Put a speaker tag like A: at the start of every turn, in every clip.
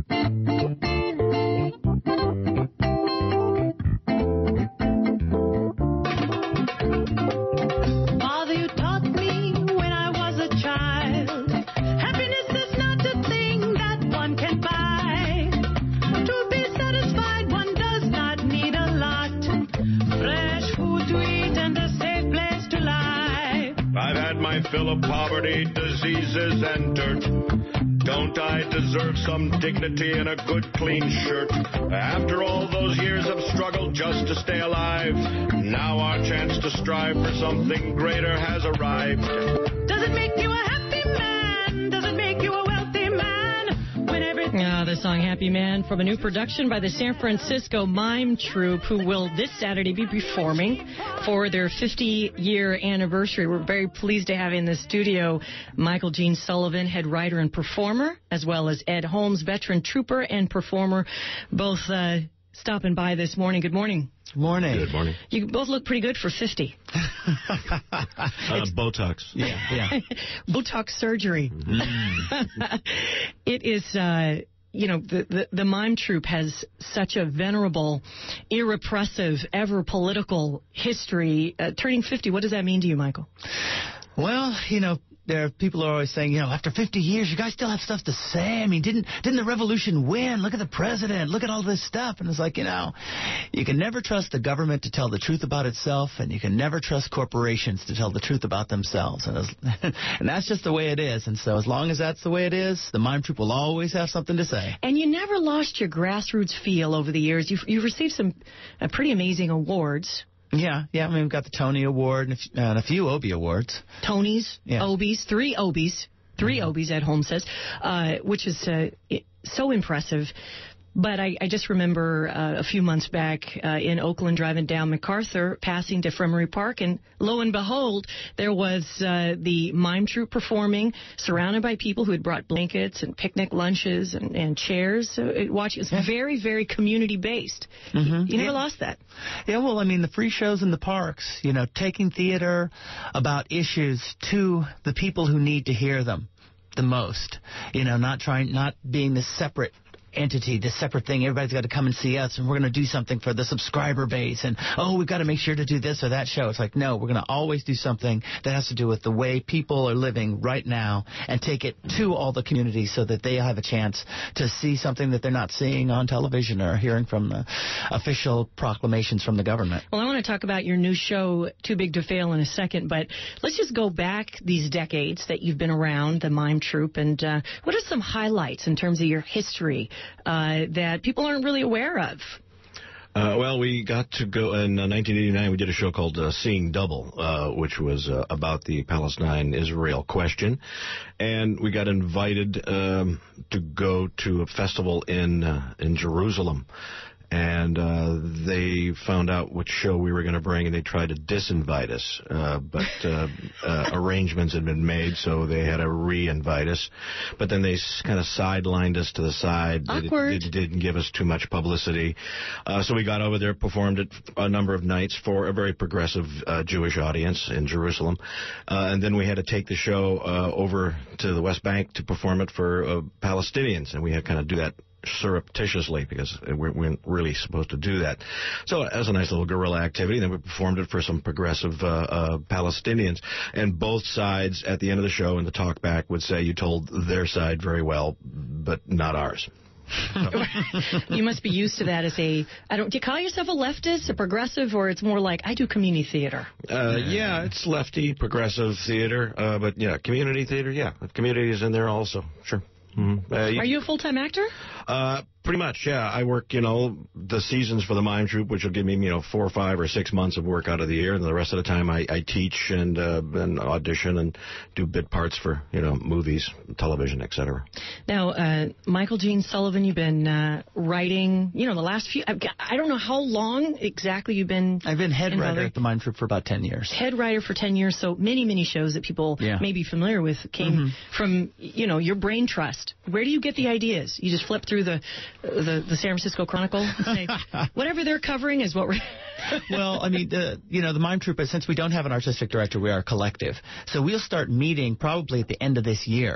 A: Fill of poverty, diseases, and dirt. Don't I deserve some dignity and a good, clean shirt? After all those years of struggle just to stay alive, now our chance to strive for something greater has arrived.
B: Does it make you a happy man? Does it make you a wealthy man? When everything...
C: The song Happy Man from a new production by the San Francisco Mime Troupe, who will this Saturday be performing for their 50-year anniversary. We're very pleased to have in the studio Michael Gene Sullivan, head writer and performer, as well as Ed Holmes, veteran trooper and performer, both stopping by this morning. Good morning.
D: Good morning.
A: Good morning.
C: You both look pretty good for 50.
A: Botox.
D: Yeah.
C: Botox surgery. It is... the Mime Troupe has such a venerable, irrepressive, ever-political history. Turning 50, what does that mean to you, Michael?
D: Well, there are people who are always saying, after 50 years, you guys still have stuff to say. I mean, didn't the revolution win? Look at the president. Look at all this stuff. And it's like, you can never trust the government to tell the truth about itself, and you can never trust corporations to tell the truth about themselves. And that's just the way it is. And so as long as that's the way it is, the Mime Troupe will always have something to say.
C: And you never lost your grassroots feel over the years. You've received some pretty amazing awards.
D: Yeah. I mean, we've got the Tony Award and a few Obie Awards.
C: Tonys,
D: yeah.
C: Obies, three Obies, Ed Holmes says, which is so impressive. But I just remember a few months back in Oakland, driving down MacArthur, passing DeFremery Park, and lo and behold, there was the Mime Troupe performing, surrounded by people who had brought blankets and picnic lunches and chairs. So it was very, very community-based.
D: Mm-hmm.
C: You never lost that.
D: Yeah, well, I mean, the free shows in the parks, taking theater about issues to the people who need to hear them the most. Not being this separate entity, this separate thing. Everybody's got to come and see us, and we're going to do something for the subscriber base, and we've got to make sure to do this or that show. It's like, no, we're going to always do something that has to do with the way people are living right now, and take it to all the communities so that they have a chance to see something that they're not seeing on television or hearing from the official proclamations from the government.
C: Well, I want to talk about your new show, Too Big to Fail, in a second, but let's just go back these decades that you've been around the Mime Troupe, and what are some highlights in terms of your history that people aren't really aware of?
A: Well, we got to go in 1989. We did a show called Seeing Double, which was about the Palestine-Israel question, and we got invited to go to a festival in Jerusalem. And they found out which show we were going to bring, and they tried to disinvite us. But arrangements had been made, so they had to re-invite us. But then they kind of sidelined us to the side.
C: Awkward.
A: They didn't give us too much publicity. So we got over there, performed it a number of nights for a very progressive Jewish audience in Jerusalem. And then we had to take the show over to the West Bank to perform it for Palestinians, and we had to kind of do that surreptitiously because we weren't really supposed to do that. So it was a nice little guerrilla activity. Then we performed it for some progressive Palestinians. And both sides at the end of the show in the talkback would say, you told their side very well, but not ours.
C: You must be used to that as do you call yourself a leftist, a progressive, or it's more like, I do community theater?
A: Yeah, it's lefty, progressive theater, but yeah, community theater, yeah. Community is in there also, sure. Mm-hmm.
C: Are you a full-time actor?
A: Pretty much, yeah. I work, the seasons for the Mime Troupe, which will give me, 4 or 5 or 6 months of work out of the year, and the rest of the time I teach and audition and do bit parts for, movies, television, etc.
C: Now, Michael Gene Sullivan, you've been writing, the last few, I don't know how long exactly you've been.
D: I've been head writer at the Mime Troupe for about 10 years.
C: Head writer for 10 years, so many, many shows that people may be familiar with came from, your brain trust. Where do you get the ideas? You just flip through the San Francisco Chronicle and say, whatever they're covering is what we're...
D: Well, I mean, the Mime Troupe, since we don't have an artistic director, we are a collective. So we'll start meeting probably at the end of this year,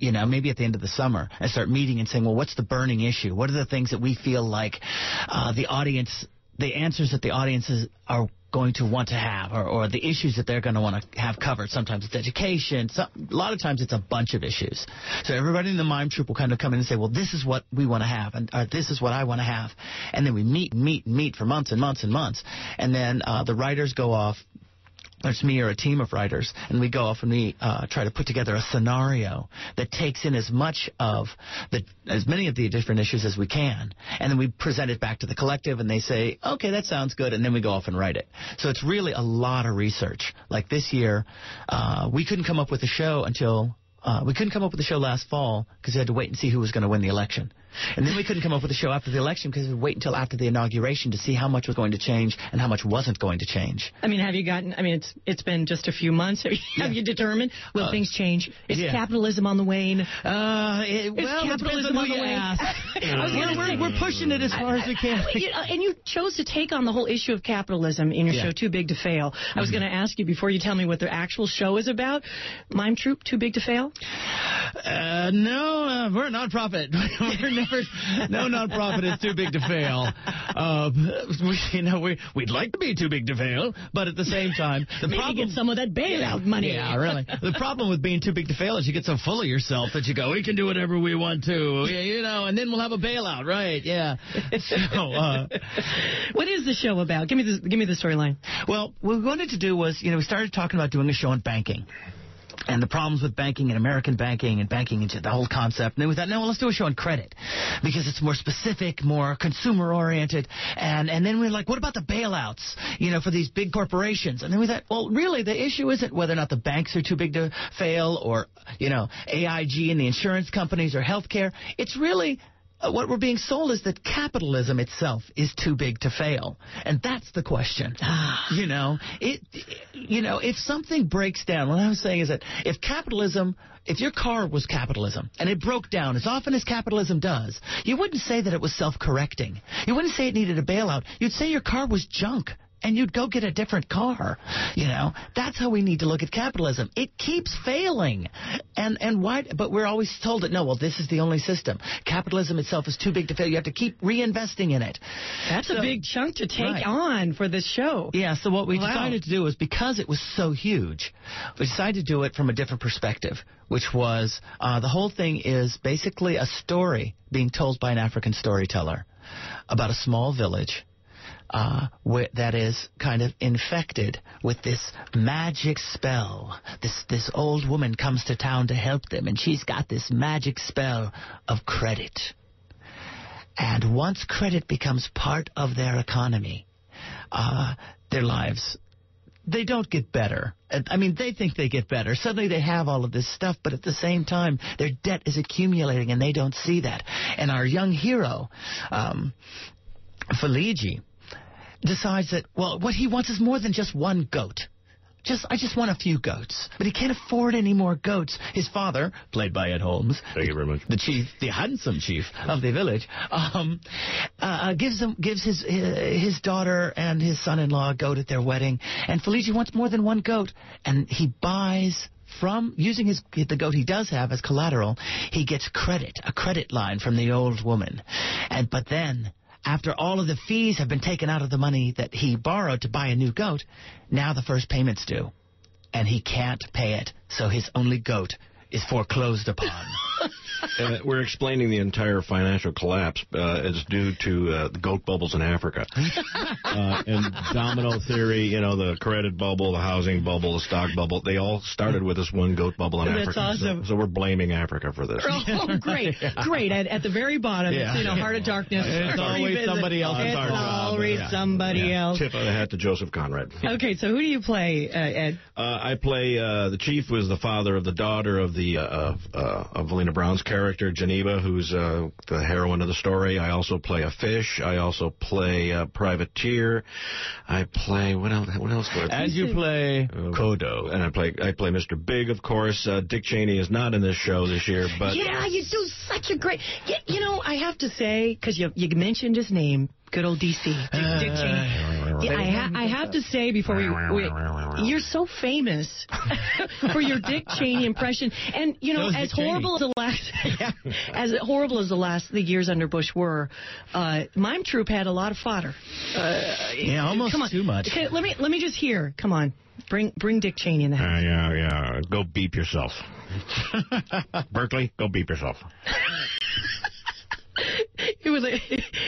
D: maybe at the end of the summer, and start meeting and saying, well, what's the burning issue? What are the things that we feel like the answers that the audiences are going to want to have, or the issues that they're going to want to have covered. Sometimes it's education. A lot of times it's a bunch of issues. So everybody in the mime troupe will kind of come in and say, well, this is what we want to have, and this is what I want to have. And then we meet for months and months and months. And then the writers go off. It's me or a team of writers, and we go off and we try to put together a scenario that takes in as many of the different issues as we can, and then we present it back to the collective, and they say, okay, that sounds good, and then we go off and write it. So it's really a lot of research. Like this year, we couldn't come up with a show last fall because we had to wait and see who was going to win the election. And then we couldn't come up with a show after the election because we wait until after the inauguration to see how much was going to change and how much wasn't going to change.
C: I mean, it's been just a few months. Have you determined? Will things change? Is capitalism on the wane?
D: Is capitalism on the wane? We're pushing it as far as we can.
C: And you chose to take on the whole issue of capitalism in your show, Too Big to Fail. I was going to ask you before you tell me what the actual show is about. Mime troupe, Too Big to Fail?
D: No, we're a nonprofit. No nonprofit is too big to fail. We'd like to be too big to fail, but at the same time,
C: get some of that bailout money.
D: Yeah, really. The problem with being too big to fail is you get so full of yourself that you go, we can do whatever we want to, and then we'll have a bailout, right? Yeah. So,
C: what is the show about? Give me the storyline.
D: Well, what we wanted to do was, we started talking about doing a show on banking. And the problems with banking and American banking and banking into the whole concept. And then we thought, no, let's do a show on credit because it's more specific, more consumer-oriented. And then we were like, what about the bailouts, for these big corporations? And then we thought, well, really, the issue isn't whether or not the banks are too big to fail or, AIG and the insurance companies or healthcare. It's really... what we're being sold is that capitalism itself is too big to fail, and that's the question. If something breaks down, what I'm saying is that if your car was capitalism and it broke down as often as capitalism does, you wouldn't say that it was self-correcting. You wouldn't say it needed a bailout. You'd say your car was junk. And you'd go get a different car. That's how we need to look at capitalism. It keeps failing. And why? But we're always told that, no, well, this is the only system. Capitalism itself is too big to fail. You have to keep reinvesting in it.
C: That's a big chunk to take on for this show.
D: Yeah, so what we decided to do was, because it was so huge, we decided to do it from a different perspective, which was the whole thing is basically a story being told by an African storyteller about a small village that is kind of infected with this magic spell. This old woman comes to town to help them, and she's got this magic spell of credit. And once credit becomes part of their economy, their lives, they don't get better. I mean, they think they get better. Suddenly they have all of this stuff, but at the same time, their debt is accumulating, and they don't see that. And our young hero, Faliji, decides that, well, what he wants is more than just one goat. I just want a few goats. But he can't afford any more goats. His father, played by Ed Holmes,
A: thank you very much,
D: the handsome chief of the village, gives his daughter and his son-in-law a goat at their wedding. And Faliji wants more than one goat. And he buys using the goat he does have as collateral, he gets a credit line from the old woman. But then, after all of the fees have been taken out of the money that he borrowed to buy a new goat, now the first payment's due. And he can't pay it, so his only goat is foreclosed upon.
A: We're explaining the entire financial collapse is due to the goat bubbles in Africa. And domino theory, the credit bubble, the housing bubble, the stock bubble, they all started with this one goat bubble in Africa.
C: That's awesome.
A: So we're blaming Africa for this.
C: Oh, great. Great. At the very bottom, it's, Heart of Darkness.
D: It's always somebody else.
C: It's always somebody else.
A: Tip of the hat to Joseph Conrad.
C: Okay, so who do you play, Ed?
A: I play, the chief was the father of the daughter of Valina Brown's character, Geneva, who's the heroine of the story. I also play a fish. I also play a privateer. I play, what else do I play?
D: And you play Kodo.
A: And I play Mr. Big, of course. Dick Cheney is not in this show this year, but...
C: Yeah, you do such a great... I have to say, because you mentioned his name, good old D.C., Dick Cheney. I have to say before you're so famous for your Dick Cheney impression, and as horrible as the years under Bush were, Mime Troop had a lot of fodder.
D: Almost too much.
C: Okay, let me just hear. Come on, bring Dick Cheney in the house.
A: Yeah. Go beep yourself. Berkeley, go beep yourself.
C: It was like,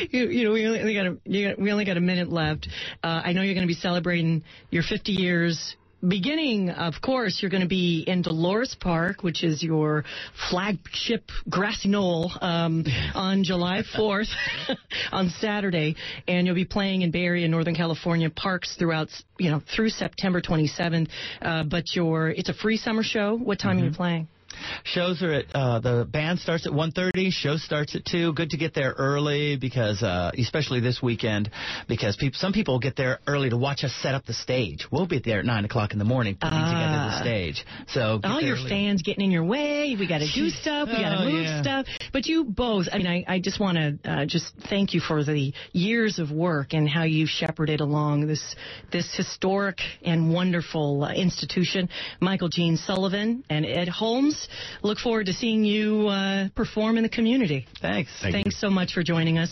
C: we only got a minute left. I know you're going to be celebrating your 50 years. Beginning, of course, you're going to be in Dolores Park, which is your flagship grassy knoll, on July 4th on Saturday, and you'll be playing in Bay Area, Northern California parks throughout, through September 27th. But it's a free summer show. What time are you playing?
D: Shows are at the band starts at 1:30. Show starts at 2. Good to get there early because, especially this weekend, because some people get there early to watch us set up the stage. We'll be there at 9 o'clock in the morning putting together the stage. So
C: all your fans getting in your way. We got to do stuff. We got to move stuff. But you both. I mean, I just want to just thank you for the years of work and how you shepherded along this historic and wonderful institution. Michael Gene Sullivan and Ed Holmes. Look forward to seeing you perform in the community.
D: Thanks.
C: Thanks so much for joining us.